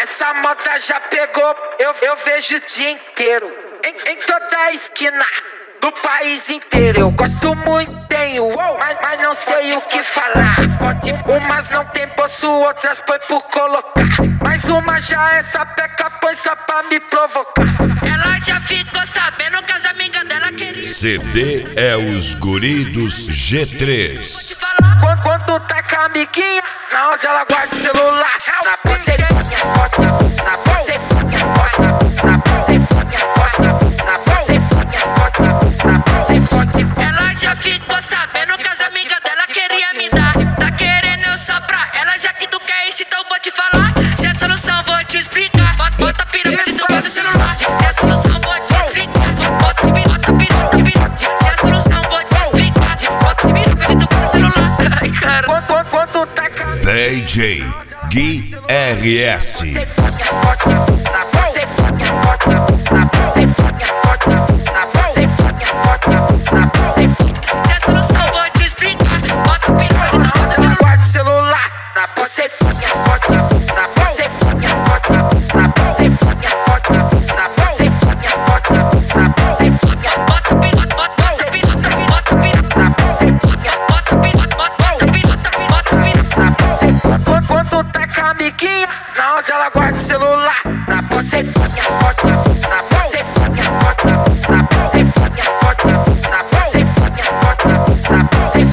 Essa moda já pegou, eu vejo o dia inteiro, em toda esquina do país inteiro. Eu gosto muito, tenho, mas não sei o que falar. Umas não tem bolso, outras põe por colocar. Mas uma já é sapeca, põe só pra me provocar. Ela já ficou sabendo que as amigas dela queriam. CD é os guri dos G3. Quando tá com a amiguinha, na onde ela guarda o celular. Na pulseirinha, bota a pulsa na pulseirinha, bota a pulsa na pulseirinha, bota a pulsa na pulseirinha, bota a pulsa na pulseirinha. Ela já ficou sabendo que as amigas dela queriam me dar. Tá querendo eu soprar, ela já que tu quer isso, então vou te falar. Se é solução, vou te explicar. Bota a piroca de tu do celular. Se é solução, vou te explicar. Bota a piroca. Se é solução, vou te explicar. Bota a piroca de tu do celular. Ai, cara. Quando tá com a DJ Gui RS. bota a pulsa na pulseirinha, bota a pulsa na pulseirinha, bota a pulsa na pulseirinha, bota a pulsa na pulseirinha. Se é solução, vou te explicar. Bota a piroca de tu do celular. Guarda o celular na pulseirinha, bota a pulsa na pulseirinha, bota a pulsa na pulseirinha, bota a pulsa na pulseirinha, bota a pulsa na pulseirinha. Bota a piroca, bota a piroca, bota a piroca na pulseirinha. Bota a piroca, bota a piroca, bota a piroca na pulseirinha. Quando tá com a amiguinha, na onde ela guarda o celular. Na pulseirinha, bota a pulsa na pulseirinha, bota a pulsa na pulseirinha, bota a pulsa na pulseirinha, bota a pulsa na pulseirinha.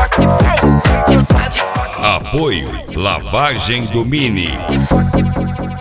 Apoio Lavagem do Mini.